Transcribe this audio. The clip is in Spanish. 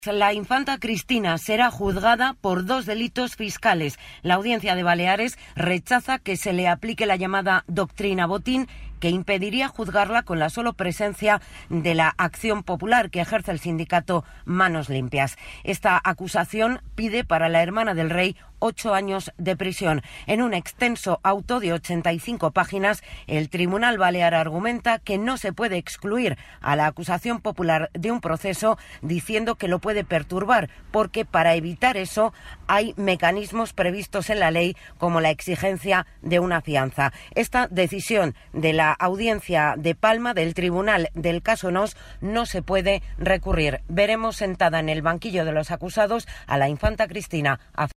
La infanta Cristina será juzgada por 2 delitos fiscales. La Audiencia de Baleares rechaza que se le aplique la llamada doctrina Botín, que impediría juzgarla con la sola presencia de la Acción Popular que ejerce el sindicato Manos Limpias. Esta acusación pide para la hermana del rey 8 años de prisión. En un extenso auto de 85 páginas, el Tribunal Balear argumenta que no se puede excluir a la acusación popular de un proceso, diciendo que lo puede perturbar, porque para evitar eso hay mecanismos previstos en la ley, como la exigencia de una fianza. Esta decisión de la Audiencia de Palma, del Tribunal del caso Nos, no se puede recurrir. Veremos sentada en el banquillo de los acusados a la infanta Cristina.